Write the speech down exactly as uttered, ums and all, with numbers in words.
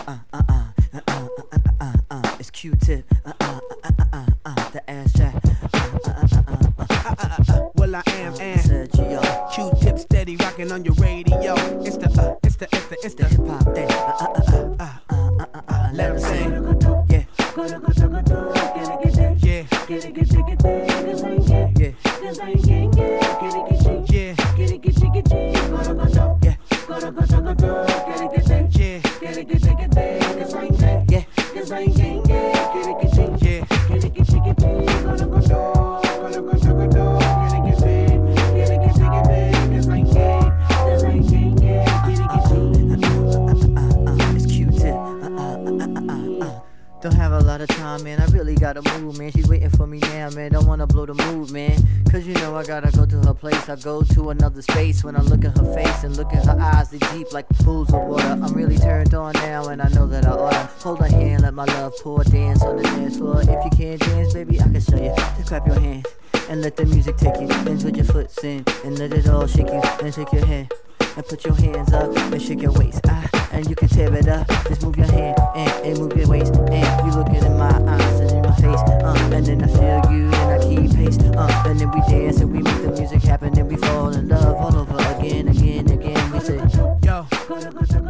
uh, uh, uh, uh, uh, uh, uh, uh, it's Q-Tip, uh, uh, uh, uh, uh, uh, the ass jack, uh, uh, uh, uh, uh, uh, uh, uh, uh, well I am and Sergio, Q-Tip steady rocking on your radio. It's the uh, it's the it's the it's the hip hop day, uh, uh, uh, uh, uh, uh, uh, uh, let him sing. Yeah. Yeah. Don't have a lot of time, man, I really gotta move, man. She's waiting for me now, man, don't wanna blow the mood, man. Cause you know I gotta go to her place. I go to another space when I look at her face and look at her eyes, they deep like pools of water. I'm really turned on now and I know that I oughta hold her hand, let my love pour, dance on the dance floor. If you can't dance, baby, I can show you. Just clap your hands and let the music take you. Then put your foot in and let it all shake you. Then shake your head and put your hands up and shake your waist, ah, and you can tear it up. Just move your hand and, and move your waist, and you looking in my eyes and in my face, uh, and then I feel you and I keep pace, uh, and then we dance and we make the music happen and we fall in love all over again, again, again. We say, yo.